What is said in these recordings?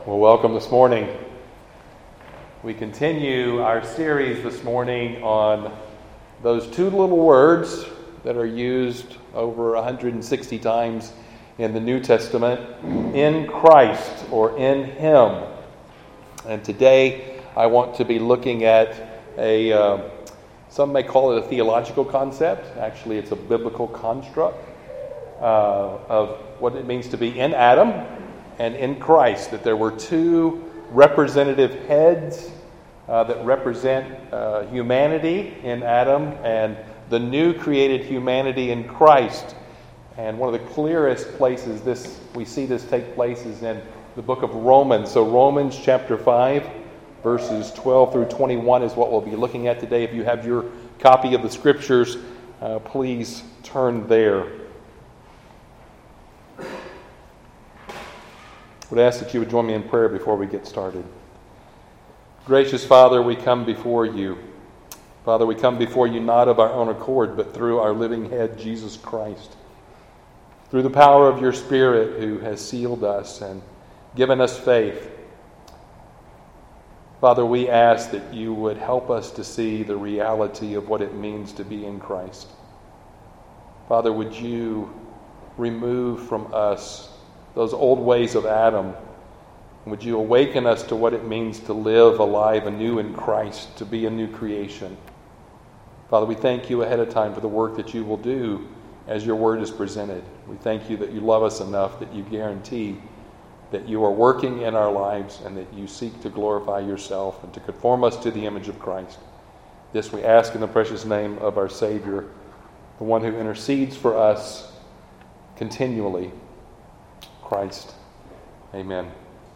Well, welcome this morning. We continue our series this morning on those two little words that are used over 160 times in the New Testament, in Christ or in Him. And today I want to be looking at some may call it a theological concept. Actually, it's a biblical construct of what it means to be in Adam and in Christ, that there were two representative heads that represent humanity in Adam and the new created humanity in Christ. And one of the clearest places we see this take place is in the book of Romans. So Romans chapter 5, verses 12 through 21 is what we'll be looking at today. If you have your copy of the Scriptures, please turn there. I would ask that you would join me in prayer before we get started. Gracious Father, we come before you. Father, we come before you not of our own accord, but through our living head, Jesus Christ. Through the power of your Spirit who has sealed us and given us faith. Father, we ask that you would help us to see the reality of what it means to be in Christ. Father, would you remove from us those old ways of Adam? Would you awaken us to what it means to live alive anew in Christ, to be a new creation? Father, we thank you ahead of time for the work that you will do as your word is presented. We thank you that you love us enough that you guarantee that you are working in our lives and that you seek to glorify yourself and to conform us to the image of Christ. This we ask in the precious name of our Savior, the one who intercedes for us continually, Christ. Amen.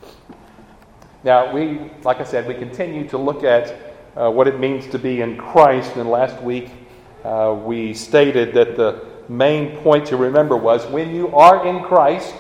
Now, like I said, we continue to look at what it means to be in Christ. And last week, we stated that the main point to remember was when you are in Christ,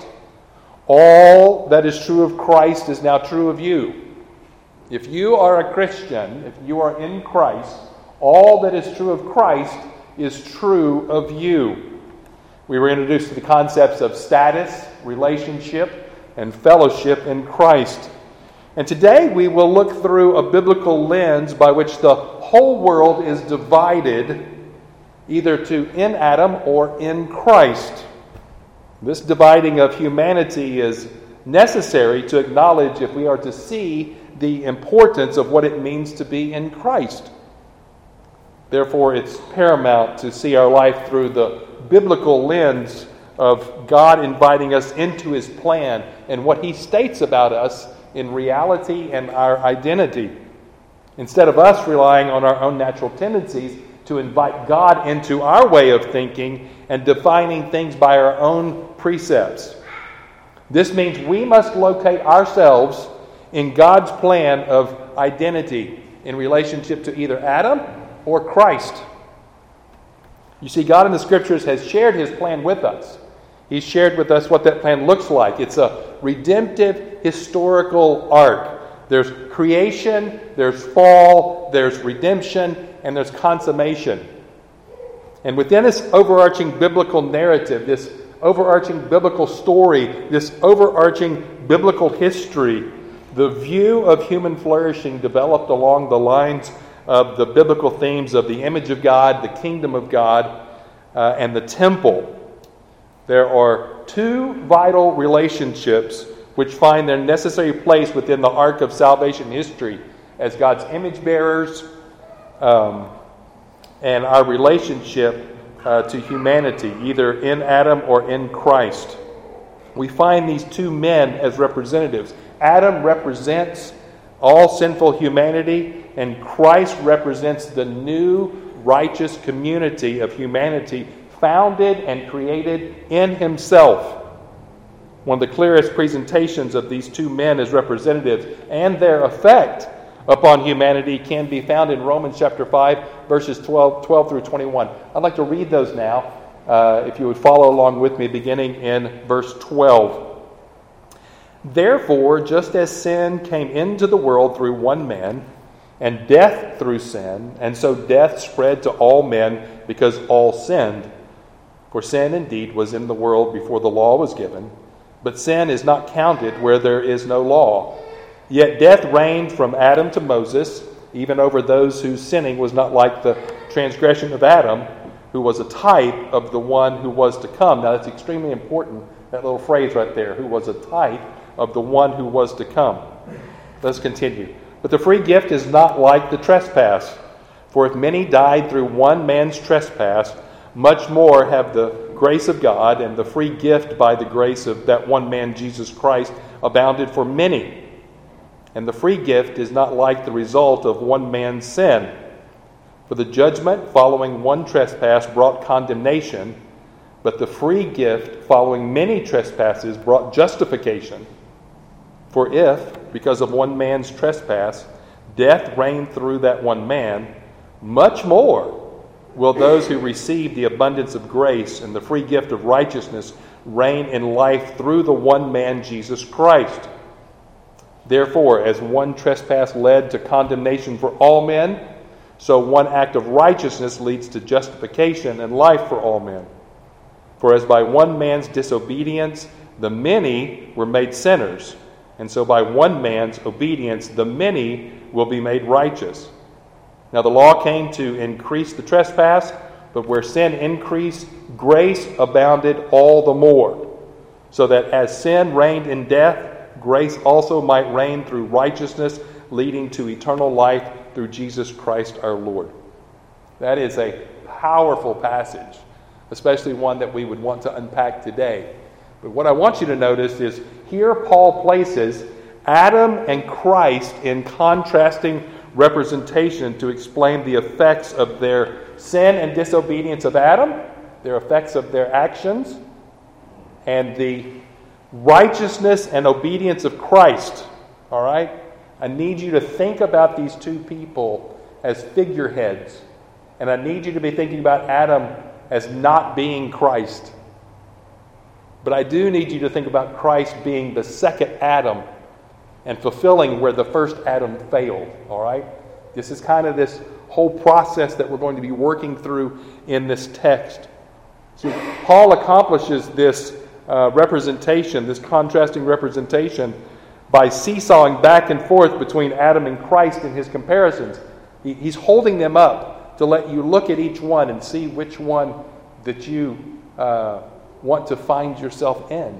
all that is true of Christ is now true of you. If you are a Christian, if you are in Christ, all that is true of Christ is true of you. We were introduced to the concepts of status, relationship, and fellowship in Christ. And today we will look through a biblical lens by which the whole world is divided either to in Adam or in Christ. This dividing of humanity is necessary to acknowledge if we are to see the importance of what it means to be in Christ. Therefore, it's paramount to see our life through the biblical lens of God inviting us into His plan and what He states about us in reality and our identity. Instead of us relying on our own natural tendencies to invite God into our way of thinking and defining things by our own precepts. This means we must locate ourselves in God's plan of identity in relationship to either Adam or Christ. You see, God in the Scriptures has shared His plan with us. He's shared with us what that plan looks like. It's a redemptive historical arc. There's creation, there's fall, there's redemption, and there's consummation. And within this overarching biblical narrative, this overarching biblical story, this overarching biblical history, the view of human flourishing developed along the lines of the biblical themes of the image of God, the kingdom of God, and the temple. There are two vital relationships which find their necessary place within the arc of salvation history as God's image bearers and our relationship to humanity, either in Adam or in Christ. We find these two men as representatives. Adam represents all sinful humanity, and Christ represents the new righteous community of humanity founded and created in Himself. One of the clearest presentations of these two men as representatives and their effect upon humanity can be found in Romans chapter 5, verses 12 through 21. I'd like to read those now, if you would follow along with me, beginning in verse 12. Therefore, just as sin came into the world through one man, and death through sin, and so death spread to all men because all sinned. For sin indeed was in the world before the law was given, but sin is not counted where there is no law. Yet death reigned from Adam to Moses, even over those whose sinning was not like the transgression of Adam, who was a type of the one who was to come. Now that's extremely important, that little phrase right there, who was a type of the one who was to come. Let's continue. But the free gift is not like the trespass. For if many died through one man's trespass, much more have the grace of God and the free gift by the grace of that one man, Jesus Christ, abounded for many. And the free gift is not like the result of one man's sin. For the judgment following one trespass brought condemnation, but the free gift following many trespasses brought justification. For if, because of one man's trespass, death reigned through that one man, much more will those who receive the abundance of grace and the free gift of righteousness reign in life through the one man, Jesus Christ. Therefore, as one trespass led to condemnation for all men, so one act of righteousness leads to justification and life for all men. For as by one man's disobedience the many were made sinners, and so by one man's obedience the many will be made righteous. Now the law came to increase the trespass, but where sin increased, grace abounded all the more, so that as sin reigned in death, grace also might reign through righteousness, leading to eternal life through Jesus Christ our Lord. That is a powerful passage, especially one that we would want to unpack today. But what I want you to notice is here Paul places Adam and Christ in contrasting representation to explain the effects of their sin and disobedience of Adam, their effects of their actions, and the righteousness and obedience of Christ. All right? I need you to think about these two people as figureheads. And I need you to be thinking about Adam as not being Christ. But I do need you to think about Christ being the second Adam and fulfilling where the first Adam failed. All right? This is kind of this whole process that we're going to be working through in this text. See, Paul accomplishes this representation, this contrasting representation, by seesawing back and forth between Adam and Christ in his comparisons. He's holding them up to let you look at each one and see which one that you want to find yourself in.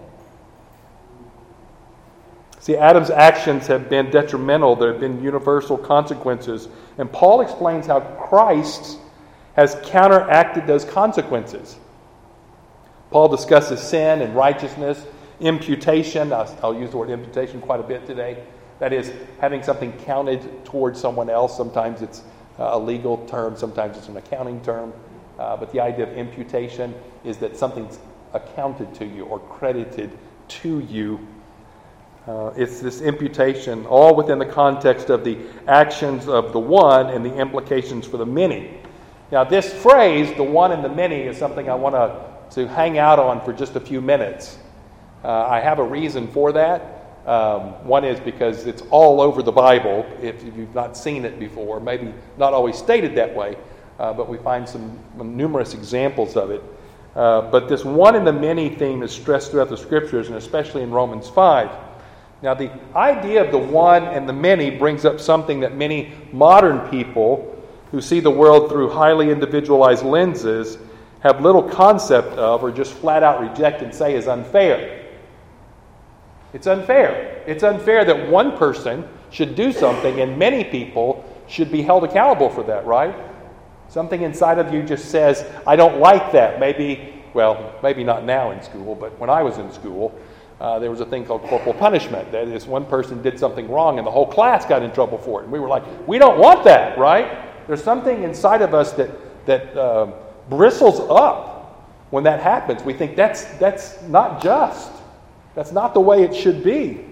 See, Adam's actions have been detrimental. There have been universal consequences. And Paul explains how Christ has counteracted those consequences. Paul discusses sin and righteousness, imputation. I'll use the word imputation quite a bit today. That is, having something counted towards someone else. Sometimes it's a legal term, sometimes it's an accounting term. But the idea of imputation is that something's accounted to you or credited to you. It's this imputation, all within the context of the actions of the one and the implications for the many. Now, this phrase, the one and the many, is something I want to hang out on for just a few minutes. I have a reason for that. One is because it's all over the Bible, if you've not seen it before, maybe not always stated that way, but we find some numerous examples of it. But this one and the many theme is stressed throughout the Scriptures, and especially in Romans 5. Now, the idea of the one and the many brings up something that many modern people who see the world through highly individualized lenses have little concept of, or just flat out reject and say is unfair. It's unfair. It's unfair that one person should do something and many people should be held accountable for that, right? Something inside of you just says, I don't like that. Maybe not now in school, but when I was in school, there was a thing called corporal punishment. That is, one person did something wrong and the whole class got in trouble for it. And we were like, we don't want that, right? There's something inside of us that bristles up when that happens. We think that's not just. That's not the way it should be.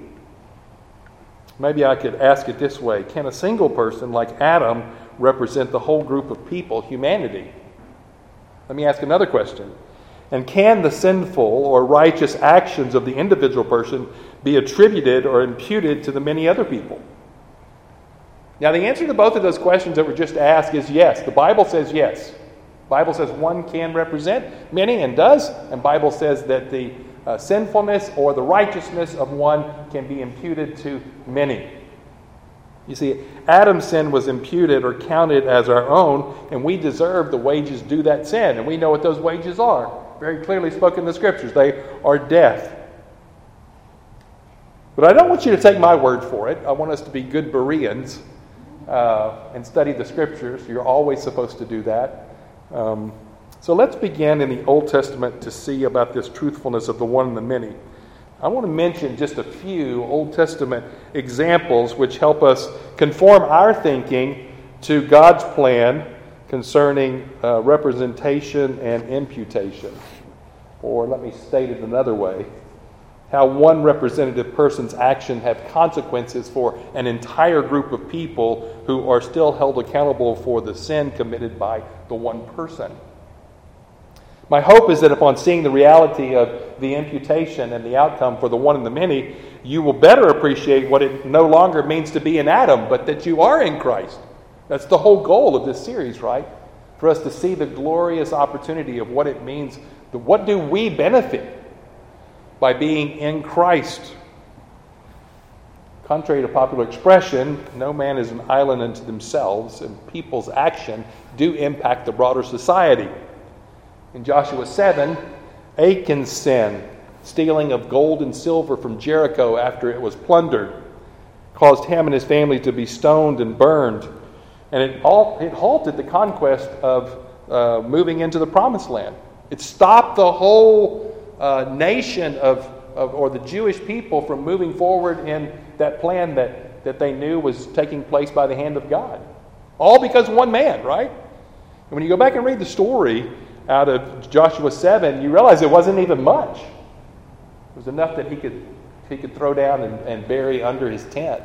Maybe I could ask it this way. Can a single person like Adam represent the whole group of people, humanity? Let me ask another question. And can the sinful or righteous actions of the individual person be attributed or imputed to the many other people? Now, the answer to both of those questions that were just asked is yes. The Bible says yes. The Bible says one can represent many and does. And the Bible says that the sinfulness or the righteousness of one can be imputed to many. You see, Adam's sin was imputed or counted as our own, and we deserve the wages due that sin. And we know what those wages are. Very clearly spoken in the Scriptures. They are death. But I don't want you to take my word for it. I want us to be good Bereans and study the Scriptures. You're always supposed to do that. So let's begin in the Old Testament to see about this truthfulness of the one and the many. I want to mention just a few Old Testament examples which help us conform our thinking to God's plan concerning representation and imputation. Or let me state it another way, how one representative person's action have consequences for an entire group of people who are still held accountable for the sin committed by the one person. My hope is that upon seeing the reality of the imputation and the outcome for the one and the many, you will better appreciate what it no longer means to be in Adam, but that you are in Christ. That's the whole goal of this series, right? For us to see the glorious opportunity of what it means. What do we benefit by being in Christ? Contrary to popular expression, no man is an island unto themselves, and people's action do impact the broader society. In Joshua 7, Achan's sin, stealing of gold and silver from Jericho after it was plundered, caused him and his family to be stoned and burned. And it halted the conquest of moving into the Promised Land. It stopped the whole nation or the Jewish people from moving forward in that plan that they knew was taking place by the hand of God. All because of one man, right? And when you go back and read the story out of Joshua 7, you realize it wasn't even much. It was enough that he could throw down and bury under his tent.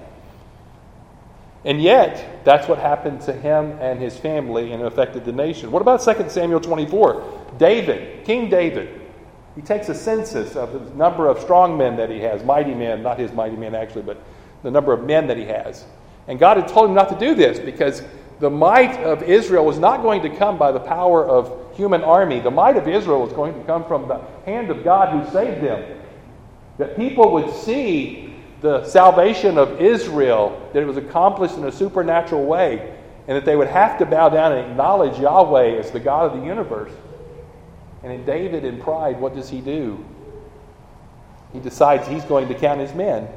And yet, that's what happened to him and his family and affected the nation. What about 2 Samuel 24? David, King David, he takes a census of the number of strong men that he has, mighty men, not his mighty men actually, but the number of men that he has. And God had told him not to do this because the might of Israel was not going to come by the power of human army. The might of Israel was going to come from the hand of God who saved them. That people would see the salvation of Israel, that it was accomplished in a supernatural way, and that they would have to bow down and acknowledge Yahweh as the God of the universe. And in David, in pride, what does he do? He decides he's going to count his men.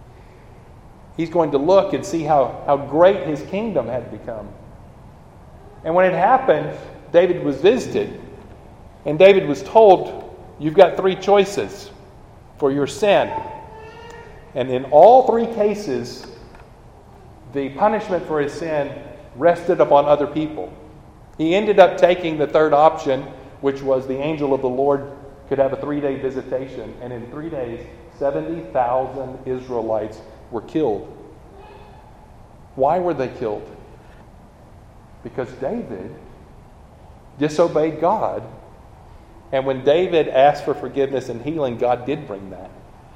He's going to look and see how great his kingdom had become. And when it happened, David was visited. And David was told, you've got 3 choices for your sin. And in all 3 cases, the punishment for his sin rested upon other people. He ended up taking the third option, which was the angel of the Lord could have a 3-day visitation. And in 3 days, 70,000 Israelites were killed. Why were they killed? Because David disobeyed God. And when David asked for forgiveness and healing, God did bring that.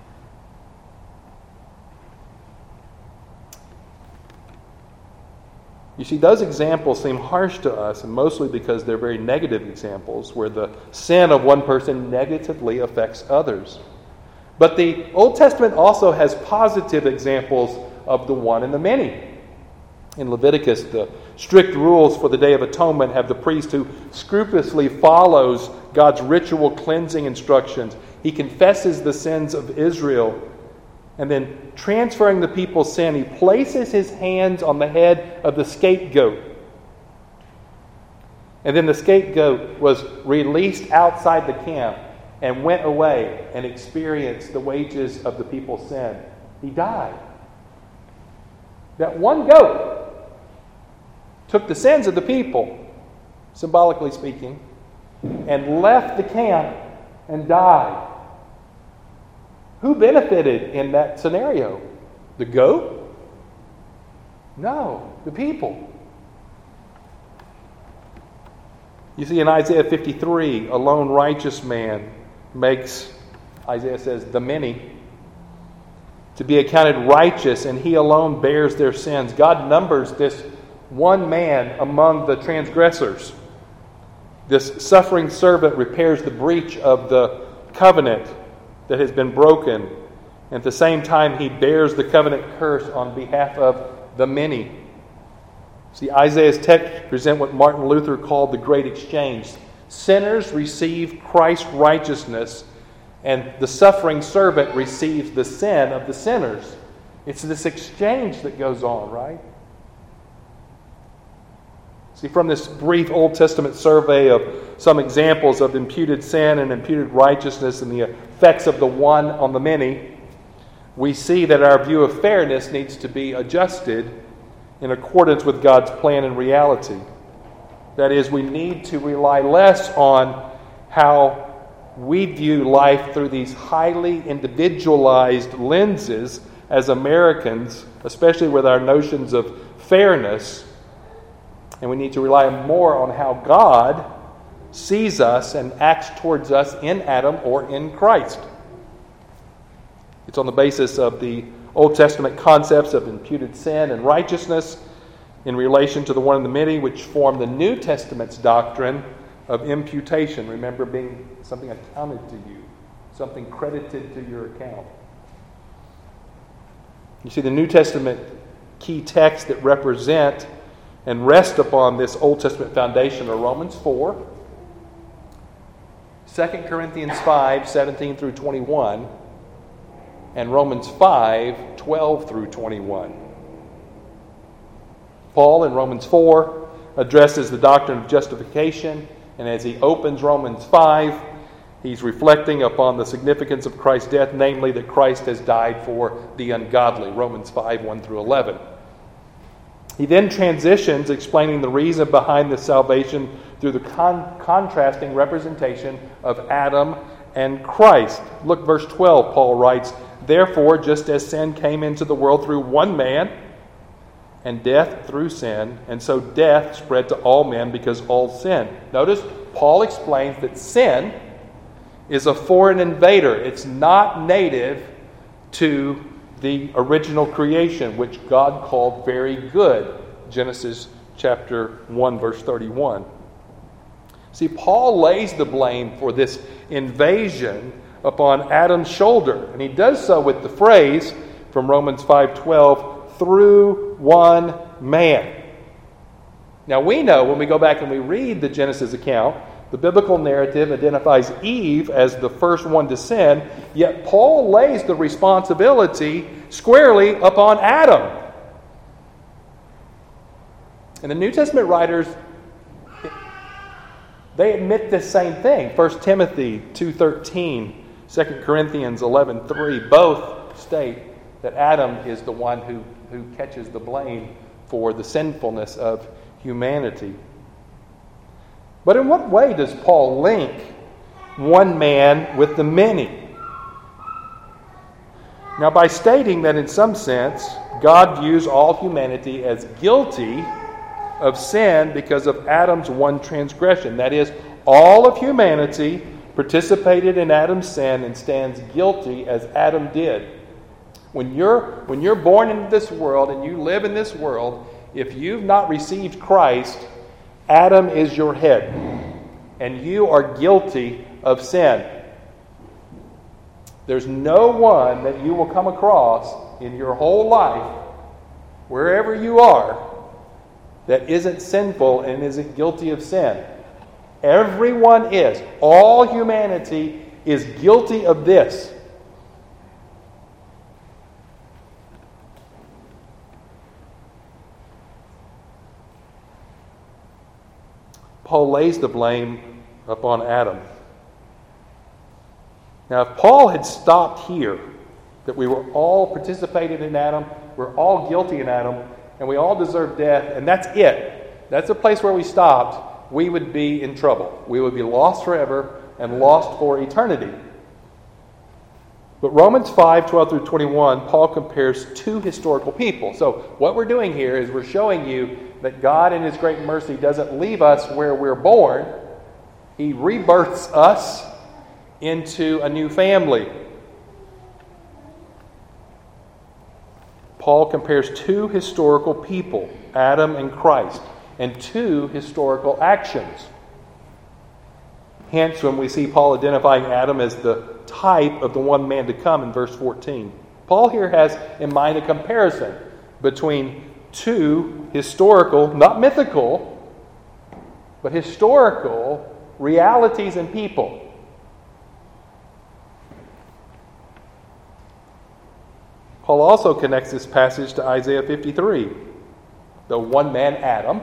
You see, those examples seem harsh to us, and mostly because they're very negative examples where the sin of one person negatively affects others. But the Old Testament also has positive examples of the one and the many. In Leviticus, the strict rules for the Day of Atonement have the priest who scrupulously follows God's ritual cleansing instructions. He confesses the sins of Israel, and then transferring the people's sin, he places his hands on the head of the scapegoat. And then the scapegoat was released outside the camp and went away and experienced the wages of the people's sin. He died. That one goat took the sins of the people, symbolically speaking, and left the camp and died. Who benefited in that scenario? The goat? No, the people. You see, in Isaiah 53, a lone righteous man makes, Isaiah says, the many to be accounted righteous, and he alone bears their sins. God numbers this one man among the transgressors. This suffering servant repairs the breach of the covenant that has been broken. And at the same time, he bears the covenant curse on behalf of the many. See, Isaiah's text present what Martin Luther called the great exchange. Sinners receive Christ's righteousness, and the suffering servant receives the sin of the sinners. It's this exchange that goes on, right? See, from this brief Old Testament survey of some examples of imputed sin and imputed righteousness and the effects of the one on the many, we see that our view of fairness needs to be adjusted in accordance with God's plan and reality. That is, we need to rely less on how we view life through these highly individualized lenses as Americans, especially with our notions of fairness. And we need to rely more on how God sees us and acts towards us in Adam or in Christ. It's on the basis of the Old Testament concepts of imputed sin and righteousness in relation to the one and the many, which form the New Testament's doctrine of imputation. Remember, being something accounted to you, something credited to your account. You see, the New Testament key texts that represent and rest upon this Old Testament foundation are Romans 4, 2 Corinthians 5, 17 through 21, and Romans 5, 12 through 21. Paul in Romans 4 addresses the doctrine of justification, and as he opens Romans 5, he's reflecting upon the significance of Christ's death, namely that Christ has died for the ungodly, Romans 5, 1 through 11. He then transitions, explaining the reason behind this salvation through the contrasting representation of Adam and Christ. Look, verse 12, Paul writes, "Therefore, just as sin came into the world through one man, and death through sin, and so death spread to all men because all sinned." Notice, Paul explains that sin is a foreign invader. It's not native to the original creation, which God called very good. Genesis chapter 1, verse 31. See, Paul lays the blame for this invasion upon Adam's shoulder, and he does so with the phrase from Romans 5:12, "through one man." Now we know when we go back and we read the Genesis account, the biblical narrative identifies Eve as the first one to sin, yet Paul lays the responsibility squarely upon Adam. And the New Testament writers, they admit this same thing. 1 Timothy 2:13, 2 Corinthians 11:3, both state that Adam is the one who catches the blame for the sinfulness of humanity. But in what way does Paul link one man with the many? Now, by stating that in some sense, God views all humanity as guilty of sin because of Adam's one transgression. That is, all of humanity participated in Adam's sin and stands guilty as Adam did. When you're born into this world and you live in this world, if you've not received Christ, Adam is your head, and you are guilty of sin. There's no one that you will come across in your whole life, wherever you are, that isn't sinful and isn't guilty of sin. Everyone is. All humanity is guilty of this. Paul lays the blame upon Adam. Now, if Paul had stopped here, that we were all participated in Adam, we're all guilty in Adam, and we all deserve death, and that's it. That's the place where we stopped. We would be in trouble. We would be lost forever and lost for eternity. But Romans 5:12 through 21, Paul compares two historical people. So what we're doing here is we're showing you that God in His great mercy doesn't leave us where we're born. He rebirths us into a new family. Paul compares two historical people, Adam and Christ, and two historical actions. Hence, when we see Paul identifying Adam as the type of the one man to come in verse 14, Paul here has in mind a comparison between two historical, not mythical, but historical realities and people. Paul also connects this passage to Isaiah 53. The one man, Adam.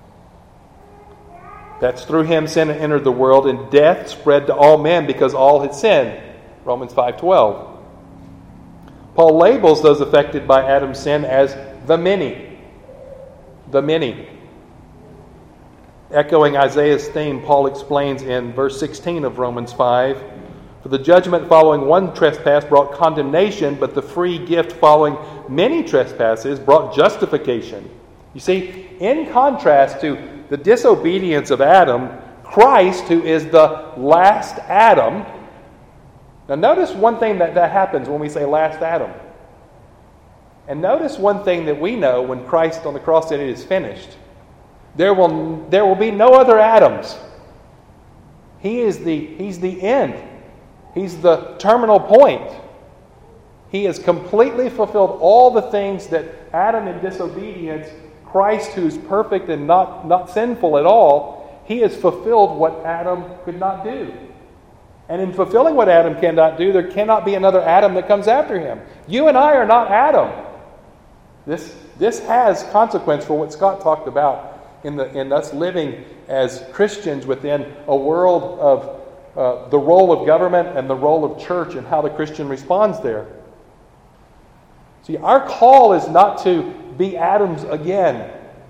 That's through him sin entered the world, and death spread to all men because all had sinned. Romans 5:12. Paul labels those affected by Adam's sin as the many. The many. Echoing Isaiah's theme, Paul explains in verse 16 of Romans 5, "For the judgment following one trespass brought condemnation, but the free gift following many trespasses brought justification." You see, in contrast to the disobedience of Adam, Christ, who is the last Adam. Now notice one thing that happens when we say last Adam. And notice one thing that we know when Christ on the cross said it is finished. There will be no other Adams. He's the end. He's the terminal point. He has completely fulfilled all the things that Adam in disobedience, Christ who's perfect and not sinful at all, he has fulfilled what Adam could not do. And in fulfilling what Adam cannot do, there cannot be another Adam that comes after him. You and I are not Adam. This has consequence for what Scott talked about in us living as Christians within a world of the role of government and the role of church and how the Christian responds there. See, our call is not to be Adams again.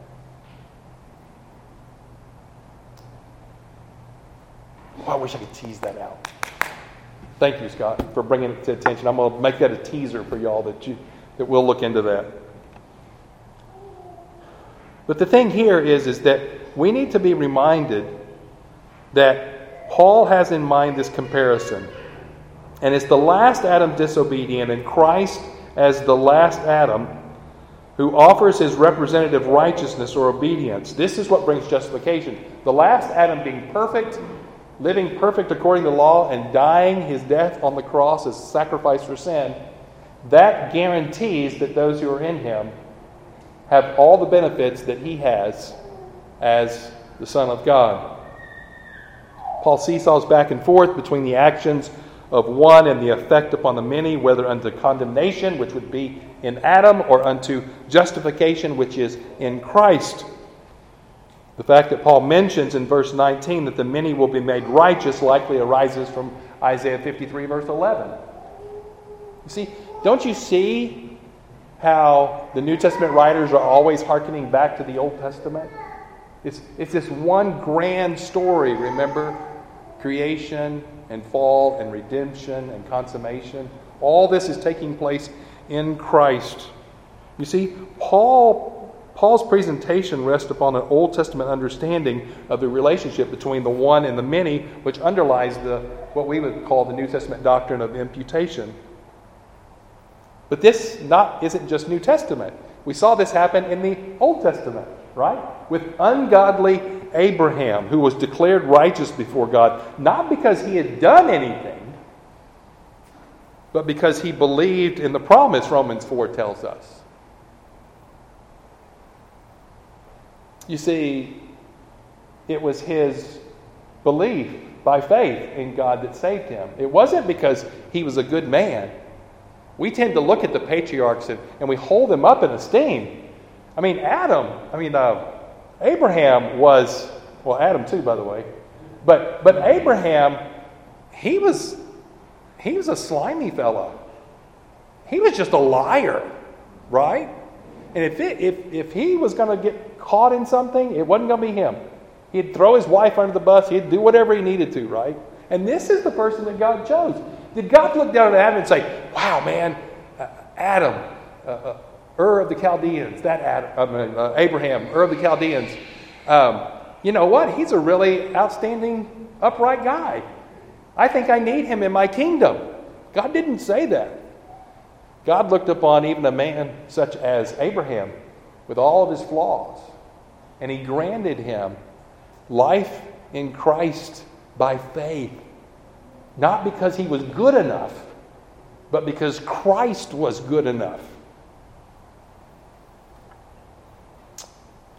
Oh, I wish I could tease that out. Thank you, Scott, for bringing it to attention. I'm going to make that a teaser for y'all that we'll look into that. But the thing here is that we need to be reminded that Paul has in mind this comparison. And it's the last Adam disobedient and Christ as the last Adam who offers his representative righteousness or obedience. This is what brings justification. The last Adam being perfect, living perfect according to law, and dying his death on the cross as a sacrifice for sin, that guarantees that those who are in him have all the benefits that he has as the Son of God. Paul seesaws back and forth between the actions of one and the effect upon the many, whether unto condemnation, which would be in Adam, or unto justification, which is in Christ. The fact that Paul mentions in verse 19 that the many will be made righteous likely arises from Isaiah 53, verse 11. You see, don't you see how the New Testament writers are always hearkening back to the Old Testament? It's this one grand story, remember? Creation and fall and redemption and consummation. All this is taking place in Christ. You see, Paul's presentation rests upon an Old Testament understanding of the relationship between the one and the many, which underlies what we would call the New Testament doctrine of imputation. But this isn't just New Testament. We saw this happen in the Old Testament, right? With ungodly Abraham, who was declared righteous before God, not because he had done anything, but because he believed in the promise, Romans 4 tells us. You see, it was his belief by faith in God that saved him. It wasn't because he was a good man. We tend to look at the patriarchs and we hold them up in esteem. Abraham was, well, Adam too, by the way. But Abraham, he was a slimy fellow. He was just a liar, right? And if he was going to get caught in something, it wasn't going to be him. He'd throw his wife under the bus. He'd do whatever he needed to, right? And this is the person that God chose. Did God look down at Adam and say, wow, man, Adam, Ur of the Chaldeans, Abraham, Ur of the Chaldeans, you know what? He's a really outstanding, upright guy. I think I need him in my kingdom. God didn't say that. God looked upon even a man such as Abraham with all of his flaws, and he granted him life in Christ by faith. Not because he was good enough, but because Christ was good enough.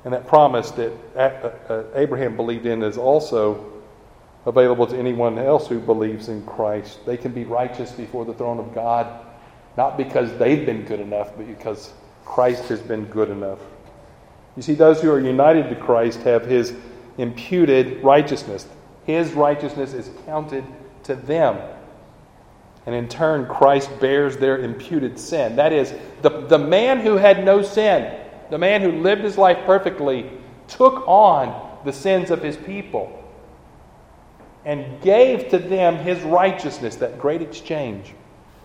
And that promise that Abraham believed in is also available to anyone else who believes in Christ. They can be righteous before the throne of God, not because they've been good enough, but because Christ has been good enough. You see, those who are united to Christ have His imputed righteousness. His righteousness is counted to them. And in turn, Christ bears their imputed sin. That is, the man who had no sin, the man who lived his life perfectly, took on the sins of his people and gave to them His righteousness, that great exchange.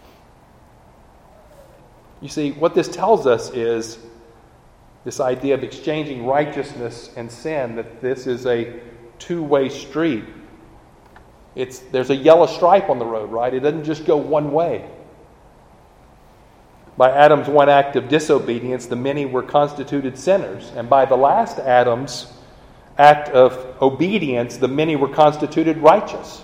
You see, what this tells us is this idea of exchanging righteousness and sin, that this is a two-way street. There's a yellow stripe on the road, right? It doesn't just go one way. By Adam's one act of disobedience, the many were constituted sinners. And by the last Adam's act of obedience, the many were constituted righteous.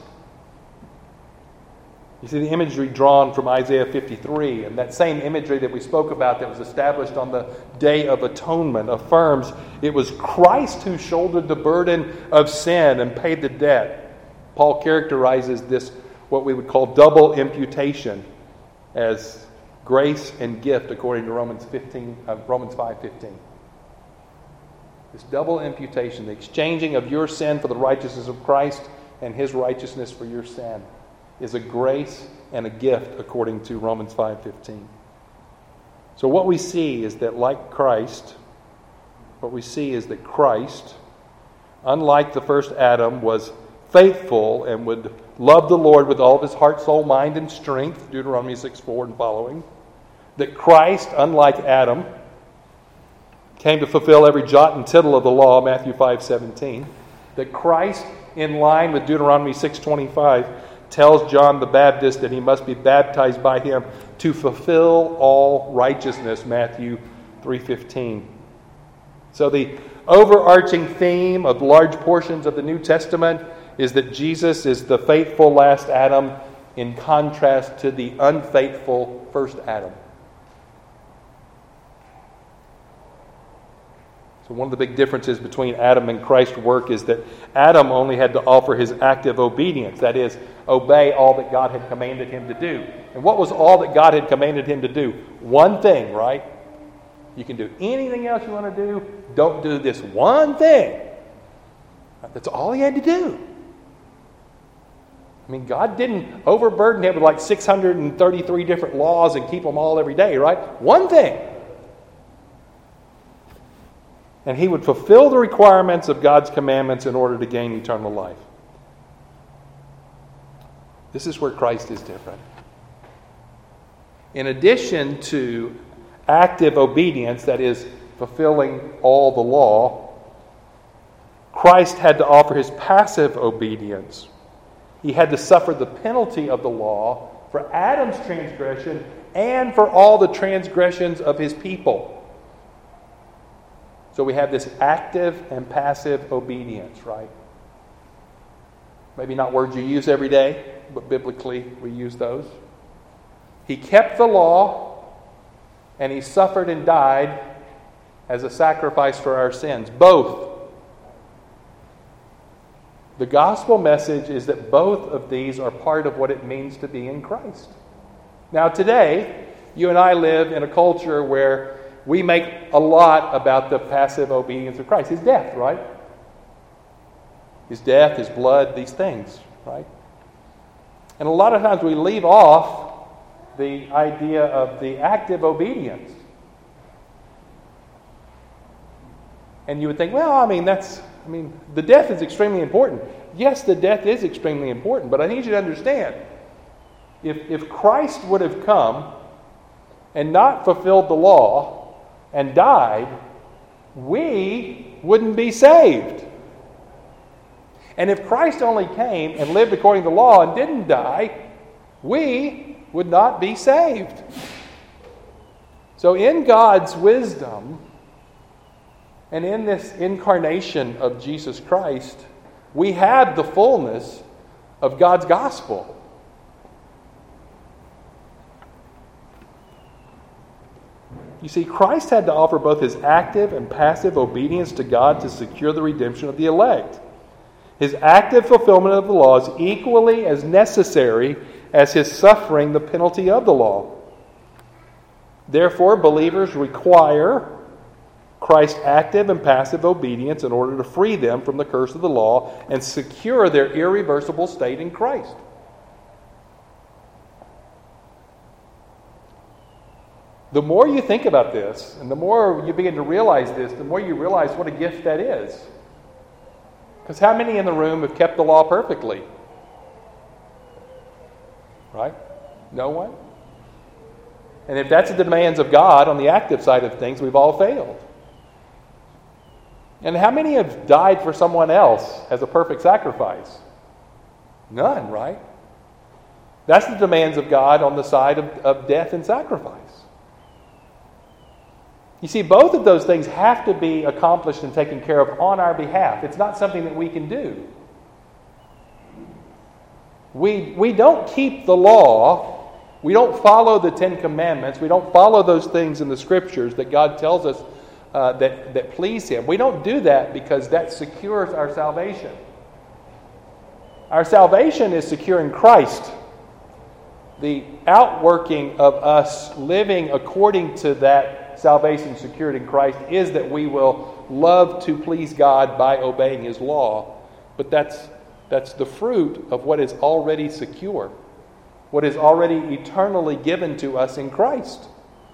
You see the imagery drawn from Isaiah 53, and that same imagery that we spoke about that was established on the Day of Atonement affirms it was Christ who shouldered the burden of sin and paid the debt. Paul characterizes this, what we would call double imputation, as grace and gift according to Romans 5:15. This double imputation, the exchanging of your sin for the righteousness of Christ and His righteousness for your sin, is a grace and a gift according to Romans 5:15. So what we see is that Christ, unlike the first Adam, was faithful and would love the Lord with all of his heart, soul, mind, and strength, Deuteronomy 6:4 and following. That Christ, unlike Adam, came to fulfill every jot and tittle of the law, Matthew 5:17. That Christ, in line with Deuteronomy 6:25, tells John the Baptist that he must be baptized by him to fulfill all righteousness, Matthew 3:15. So the overarching theme of large portions of the New Testament is that Jesus is the faithful last Adam in contrast to the unfaithful first Adam. So one of the big differences between Adam and Christ's work is that Adam only had to offer his active obedience, that is, obey all that God had commanded him to do. And what was all that God had commanded him to do? One thing, right? You can do anything else you want to do. Don't do this one thing. That's all he had to do. I mean, God didn't overburden him with like 633 different laws and keep them all every day, right? One thing. And he would fulfill the requirements of God's commandments in order to gain eternal life. This is where Christ is different. In addition to active obedience, that is, fulfilling all the law, Christ had to offer his passive obedience. He had to suffer the penalty of the law for Adam's transgression and for all the transgressions of his people. So we have this active and passive obedience, right? Maybe not words you use every day, but biblically we use those. He kept the law, and he suffered and died as a sacrifice for our sins. Both. The gospel message is that both of these are part of what it means to be in Christ. Now today, you and I live in a culture where we make a lot about the passive obedience of Christ. His death, right? His death, his blood, these things, right? And a lot of times we leave off the idea of the active obedience. And you would think, well, the death is extremely important. Yes, the death is extremely important, but I need you to understand, if Christ would have come and not fulfilled the law and died, we wouldn't be saved. And if Christ only came and lived according to the law and didn't die, we would not be saved. So in God's wisdom, and in this incarnation of Jesus Christ, we have the fullness of God's gospel. You see, Christ had to offer both his active and passive obedience to God to secure the redemption of the elect. His active fulfillment of the law is equally as necessary as his suffering the penalty of the law. Therefore, believers require Christ's active and passive obedience in order to free them from the curse of the law and secure their irreversible state in Christ. The more you think about this, and the more you begin to realize this, the more you realize what a gift that is. Because how many in the room have kept the law perfectly? Right? No one? And if that's the demands of God on the active side of things, we've all failed. And how many have died for someone else as a perfect sacrifice? None, right? That's the demands of God on the side of death and sacrifice. You see, both of those things have to be accomplished and taken care of on our behalf. It's not something that we can do. We don't keep the law. We don't follow the Ten Commandments. We don't follow those things in the Scriptures that God tells us that please Him. We don't do that because that secures our salvation. Our salvation is secure in Christ. The outworking of us living according to that salvation secured in Christ is that we will love to please God by obeying His law. But that's the fruit of what is already secure, what is already eternally given to us in Christ.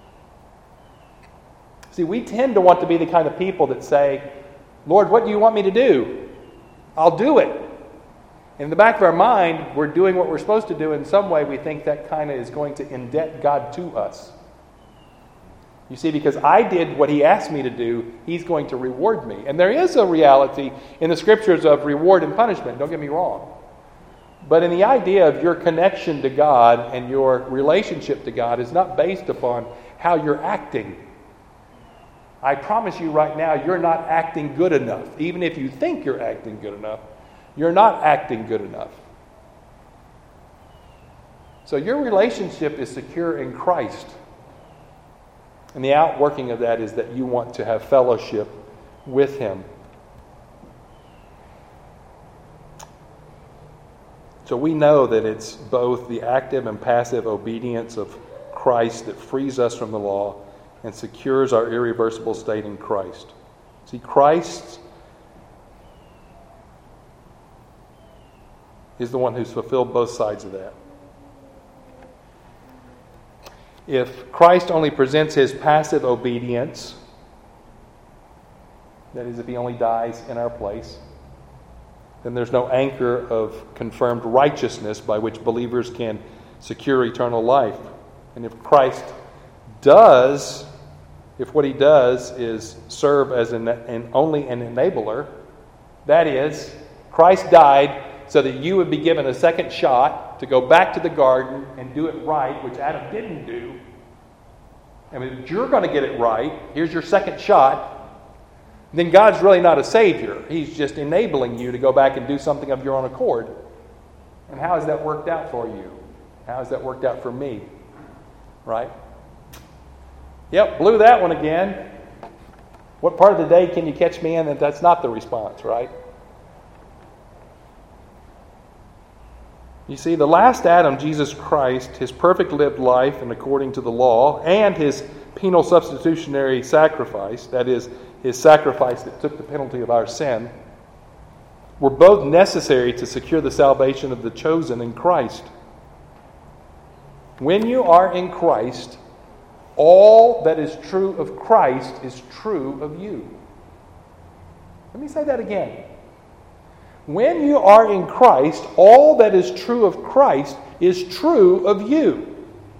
See, we tend to want to be the kind of people that say, Lord, what do you want me to do? I'll do it. In the back of our mind, we're doing what we're supposed to do. In some way, we think that kind of is going to indebt God to us. You see, because I did what He asked me to do, He's going to reward me. And there is a reality in the Scriptures of reward and punishment, don't get me wrong. But in the idea of your connection to God and your relationship to God is not based upon how you're acting. I promise you right now, you're not acting good enough. Even if you think you're acting good enough, you're not acting good enough. So your relationship is secure in Christ. And the outworking of that is that you want to have fellowship with Him. So we know that it's both the active and passive obedience of Christ that frees us from the law and secures our irreversible state in Christ. See, Christ is the one who's fulfilled both sides of that. If Christ only presents His passive obedience, that is, if He only dies in our place, then there's no anchor of confirmed righteousness by which believers can secure eternal life. And if Christ does, if what He does is serve as only an enabler, that is, Christ died so that you would be given a second shot to go back to the garden and do it right, which Adam didn't do. And if you're going to get it right, here's your second shot, then God's really not a Savior. He's just enabling you to go back and do something of your own accord. And how has that worked out for you? How has that worked out for me? Right? Yep, blew that one again. What part of the day can you catch me in that that's not the response, right? You see, the last Adam, Jesus Christ, His perfect lived life and according to the law, and His penal substitutionary sacrifice, that is, His sacrifice that took the penalty of our sin, were both necessary to secure the salvation of the chosen in Christ. When you are in Christ, all that is true of Christ is true of you. Let me say that again. When you are in Christ, all that is true of Christ is true of you.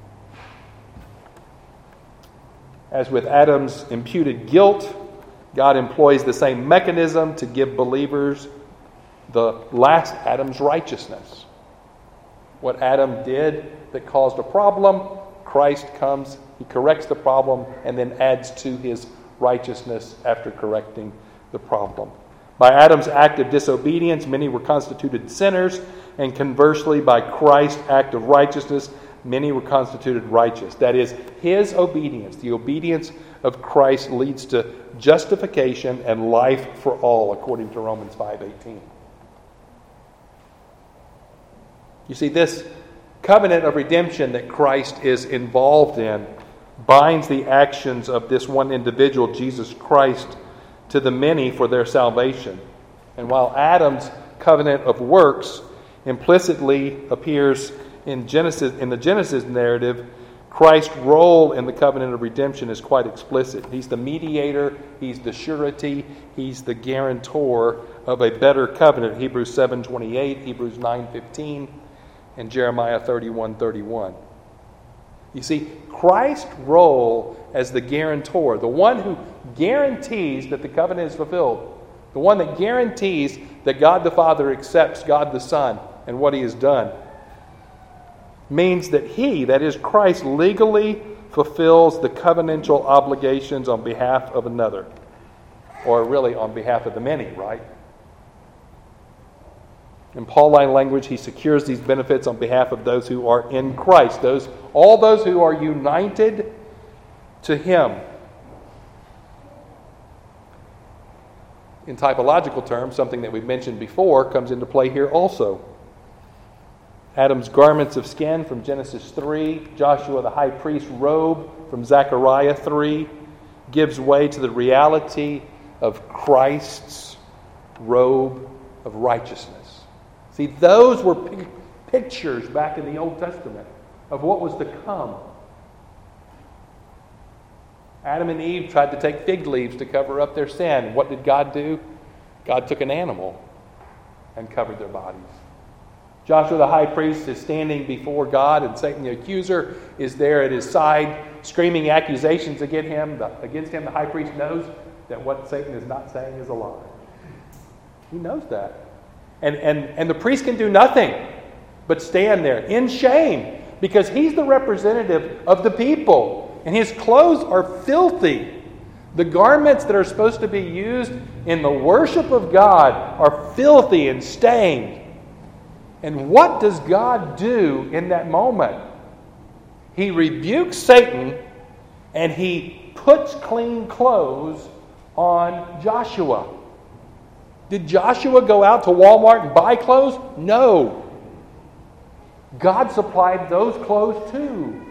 As with Adam's imputed guilt, God employs the same mechanism to give believers the last Adam's righteousness. What Adam did that caused a problem, Christ comes, He corrects the problem, and then adds to His righteousness after correcting the problem. By Adam's act of disobedience, many were constituted sinners, and conversely, by Christ's act of righteousness, many were constituted righteous. That is, his obedience, the obedience of Christ, leads to justification and life for all, according to Romans 5:18. You see, this covenant of redemption that Christ is involved in binds the actions of this one individual, Jesus Christ, to the many for their salvation. And while Adam's covenant of works implicitly appears in the Genesis narrative, Christ's role in the covenant of redemption is quite explicit. He's the mediator, he's the surety, he's the guarantor of a better covenant. Hebrews 7:28, Hebrews 9:15, and Jeremiah 31:31. You see, Christ's role as the guarantor, the one who guarantees that the covenant is fulfilled, the one that guarantees that God the Father accepts God the Son and what he has done, means that he, that is Christ, legally fulfills the covenantal obligations on behalf of another. Or really on behalf of the many, right? In Pauline language, he secures these benefits on behalf of those who are in Christ, all those who are united to him. In typological terms, something that we've mentioned before comes into play here also. Adam's garments of skin from Genesis 3, Joshua the high priest's robe from Zechariah 3, gives way to the reality of Christ's robe of righteousness. See, those were pictures back in the Old Testament of what was to come. Adam and Eve tried to take fig leaves to cover up their sin. What did God do? God took an animal and covered their bodies. Joshua the high priest is standing before God, and Satan the accuser is there at his side, screaming accusations against him. The high priest knows that what Satan is not saying is a lie. He knows that. And the priest can do nothing but stand there in shame, because he's the representative of the people, and his clothes are filthy. The garments that are supposed to be used in the worship of God are filthy and stained. And what does God do in that moment? He rebukes Satan, and he puts clean clothes on Joshua. Did Joshua go out to Walmart and buy clothes? No. God supplied those clothes too.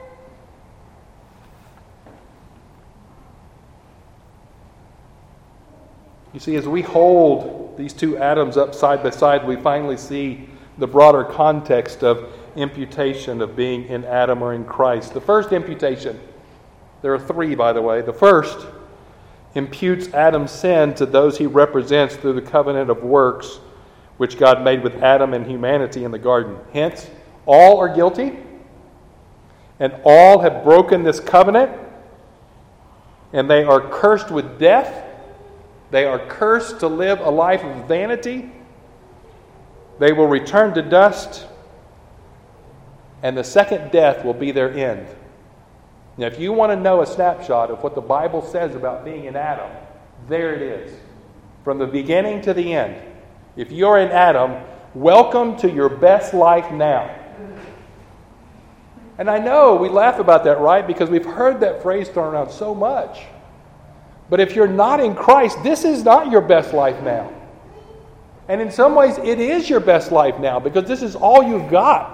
You see, as we hold these two Adams up side by side, we finally see the broader context of imputation of being in Adam or in Christ. The first imputation, there are three, by the way. The first imputes Adam's sin to those he represents through the covenant of works which God made with Adam and humanity in the garden. Hence, all are guilty, and all have broken this covenant, and they are cursed with death. They are cursed to live a life of vanity. They will return to dust, and the second death will be their end. Now, if you want to know a snapshot of what the Bible says about being in Adam, there it is. From the beginning to the end. If you're in Adam, welcome to your best life now. And I know we laugh about that, right? Because we've heard that phrase thrown around so much. But if you're not in Christ, this is not your best life now. And in some ways, it is your best life now, because this is all you've got.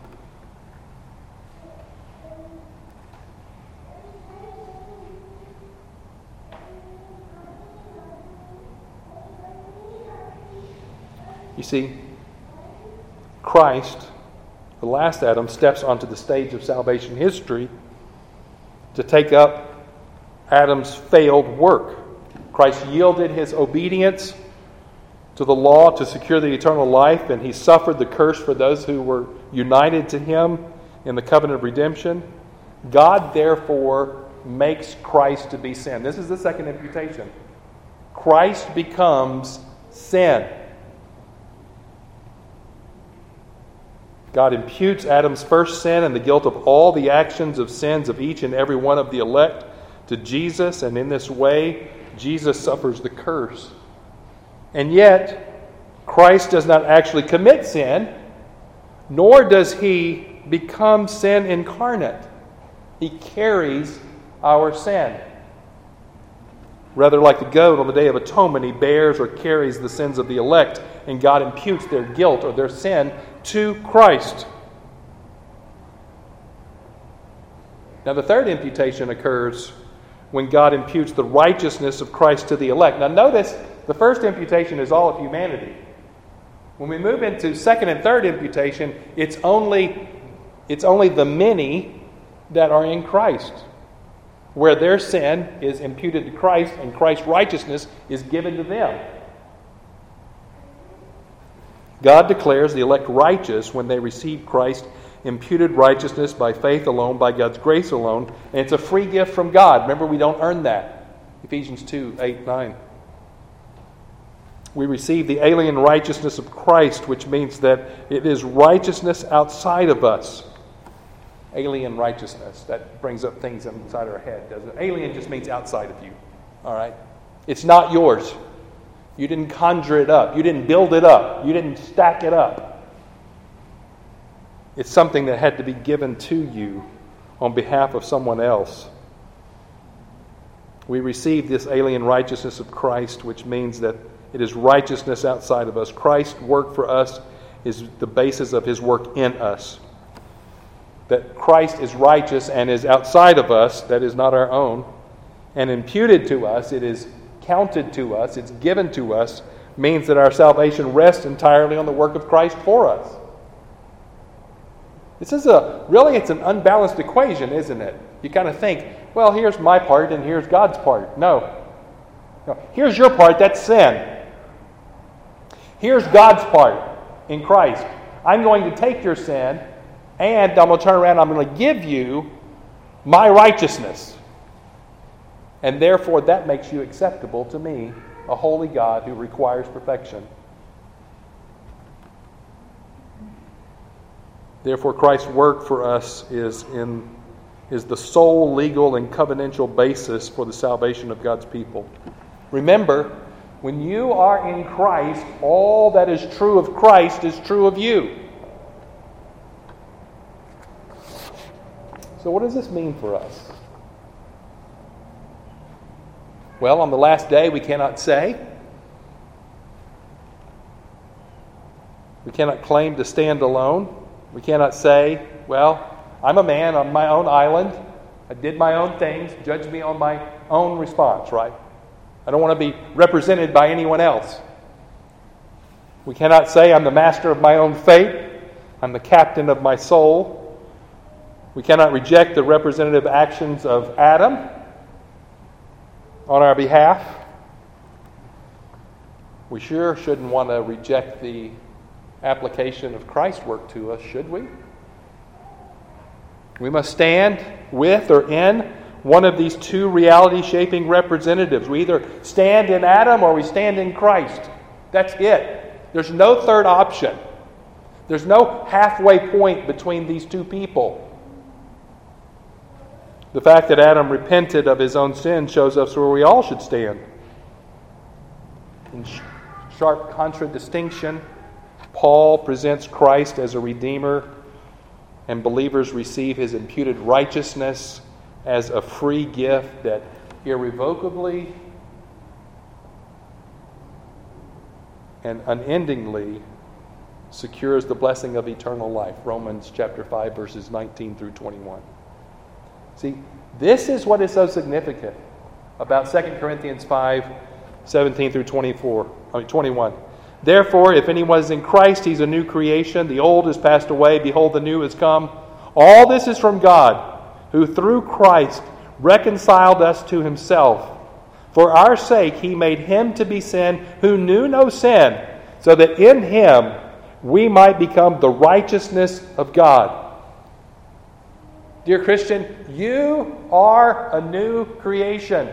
You see, Christ, the last Adam, steps onto the stage of salvation history to take up Adam's failed work. Christ yielded his obedience to the law to secure the eternal life, and he suffered the curse for those who were united to him in the covenant of redemption. God, therefore, makes Christ to be sin. This is the second imputation. Christ becomes sin. God imputes Adam's first sin and the guilt of all the actions of sins of each and every one of the elect to Jesus, and in this way, Jesus suffers the curse. And yet, Christ does not actually commit sin, nor does he becomes sin incarnate. He carries our sin. Rather, like the goat on the Day of Atonement, he bears or carries the sins of the elect, and God imputes their guilt or their sin to Christ. Now, the third imputation occurs when God imputes the righteousness of Christ to the elect. Now, notice the first imputation is all of humanity. When we move into second and third imputation, it's only the many that are in Christ, where their sin is imputed to Christ and Christ's righteousness is given to them. God declares the elect righteous when they receive Christ's imputed righteousness by faith alone, by God's grace alone, and it's a free gift from God. Remember, we don't earn that. Ephesians 2:8-9. We receive the alien righteousness of Christ, which means that it is righteousness outside of us. Alien righteousness. That brings up things inside our head, doesn't it? Alien just means outside of you. All right? It's not yours. You didn't conjure it up. You didn't build it up. You didn't stack it up. It's something that had to be given to you on behalf of someone else. We receive this alien righteousness of Christ, which means that it is righteousness outside of us. Christ's work for us is the basis of his work in us. That Christ is righteous and is outside of us, that is not our own, and imputed to us, it is counted to us, it's given to us, means that our salvation rests entirely on the work of Christ for us. This is it's an unbalanced equation, isn't it? You kind of think, well, here's my part and here's God's part. No. Here's your part, that's sin. Here's God's part in Christ. I'm going to take your sin and I'm going to turn around and I'm going to give you my righteousness. And therefore that makes you acceptable to me, a holy God who requires perfection. Therefore, Christ's work for us is the sole legal and covenantal basis for the salvation of God's people. Remember, when you are in Christ, all that is true of Christ is true of you. So what does this mean for us? Well, on the last day, we cannot say. We cannot claim to stand alone. We cannot say, well, I'm a man on my own island. I did my own things. Judge me on my own response, right? I don't want to be represented by anyone else. We cannot say I'm the master of my own fate. I'm the captain of my soul. We cannot reject the representative actions of Adam on our behalf. We sure shouldn't want to reject the application of Christ's work to us, should we? We must stand with or in one of these two reality-shaping representatives. We either stand in Adam or we stand in Christ. That's it. There's no third option. There's no halfway point between these two people. The fact that Adam repented of his own sin shows us where we all should stand. In sharp contradistinction, Paul presents Christ as a redeemer, and believers receive his imputed righteousness as a free gift that irrevocably and unendingly secures the blessing of eternal life. Romans chapter 5, verses 19 through 21. See, this is what is so significant about 2 Corinthians 5, 17 through 21. Therefore, if anyone is in Christ, he's a new creation. The old has passed away. Behold, the new has come. All this is from God, who through Christ reconciled us to himself. For our sake he made him to be sin who knew no sin, so that in him we might become the righteousness of God. Dear Christian, you are a new creation.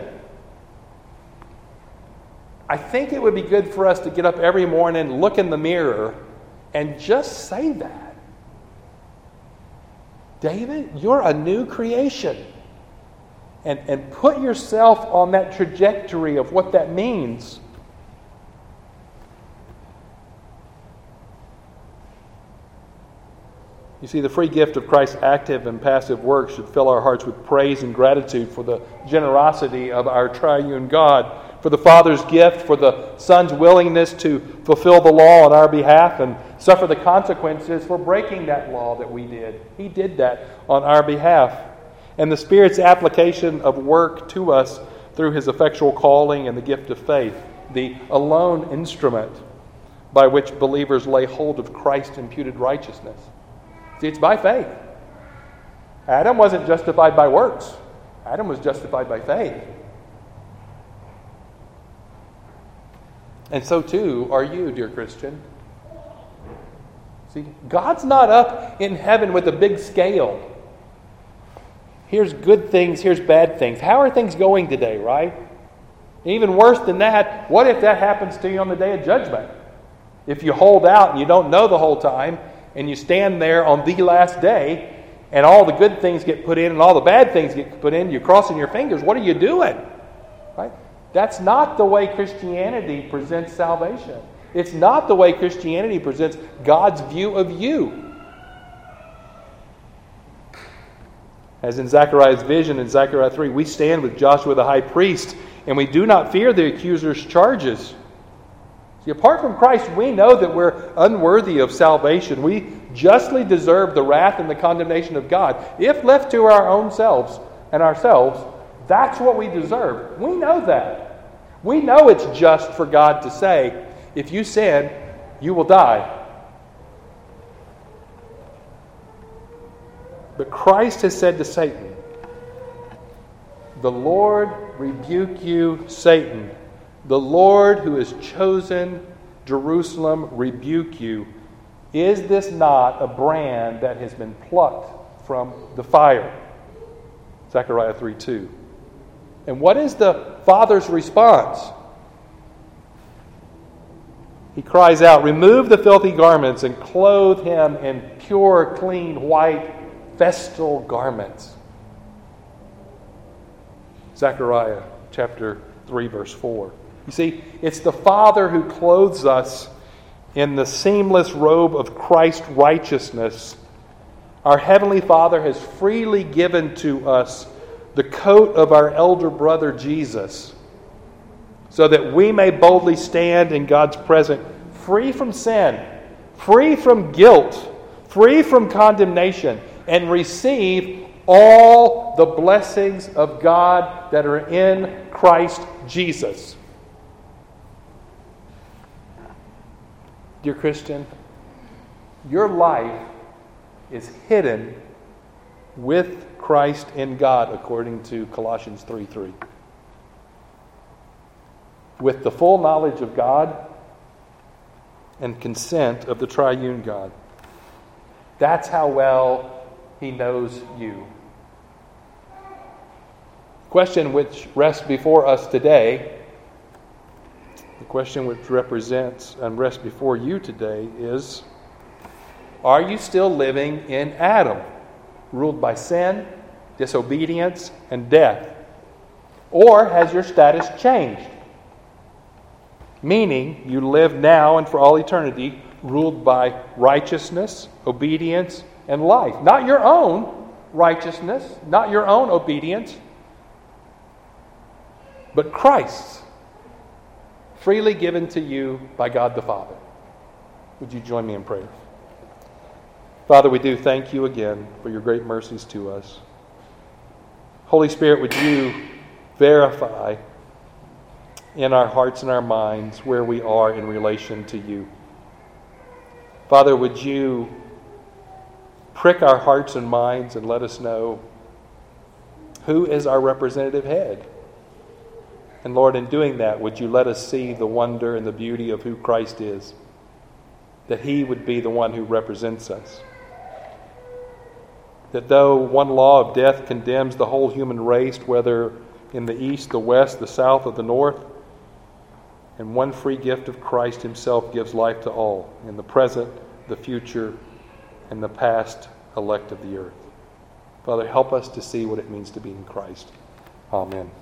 I think it would be good for us to get up every morning, look in the mirror, and just say that. David, you're a new creation. And put yourself on that trajectory of what that means. You see, the free gift of Christ's active and passive work should fill our hearts with praise and gratitude for the generosity of our triune God, for the Father's gift, for the Son's willingness to fulfill the law on our behalf and suffer the consequences for breaking that law that we did. He did that on our behalf. And the Spirit's application of work to us through His effectual calling and the gift of faith, the alone instrument by which believers lay hold of Christ's imputed righteousness. See, it's by faith. Adam wasn't justified by works. Adam was justified by faith. And so too are you, dear Christian. See, God's not up in heaven with a big scale. Here's good things, here's bad things. How are things going today, right? Even worse than that, what if that happens to you on the day of judgment? If you hold out and you don't know the whole time, and you stand there on the last day, and all the good things get put in and all the bad things get put in, you're crossing your fingers, what are you doing? Right? That's not the way Christianity presents salvation. It's not the way Christianity presents God's view of you. As in Zechariah's vision in Zechariah 3, we stand with Joshua the high priest, and we do not fear the accuser's charges. See, apart from Christ, we know that we're unworthy of salvation. We justly deserve the wrath and the condemnation of God. If left to our own selves and ourselves, that's what we deserve. We know that. We know it's just for God to say, if you sin, you will die. But Christ has said to Satan, "The Lord rebuke you, Satan. The Lord who has chosen Jerusalem rebuke you. Is this not a brand that has been plucked from the fire?" Zechariah 3:2. And what is the Father's response? He cries out, "Remove the filthy garments and clothe him in pure, clean, white, festal garments." Zechariah chapter 3, verse 4. You see, it's the Father who clothes us in the seamless robe of Christ's righteousness. Our Heavenly Father has freely given to us the coat of our elder brother Jesus, so that we may boldly stand in God's presence, free from sin, free from guilt, free from condemnation, and receive all the blessings of God that are in Christ Jesus. Dear Christian, your life is hidden with Christ in God, according to Colossians 3:3. With the full knowledge of God and consent of the triune God. That's how well He knows you. The question which rests before us today, the question which represents and rests before you today is, are you still living in Adam, ruled by sin, disobedience, and death? Or has your status changed? Meaning, you live now and for all eternity ruled by righteousness, obedience, and life. Not your own righteousness, not your own obedience, but Christ's, freely given to you by God the Father. Would you join me in prayer? Father, we do thank you again for your great mercies to us. Holy Spirit, would you verify in our hearts and our minds where we are in relation to you? Father, would you prick our hearts and minds and let us know who is our representative head? And Lord, in doing that, would you let us see the wonder and the beauty of who Christ is, that He would be the one who represents us. That though one law of death condemns the whole human race, whether in the east, the west, the south, or the north, and one free gift of Christ Himself gives life to all, in the present, the future, and the past elect of the earth. Father, help us to see what it means to be in Christ. Amen.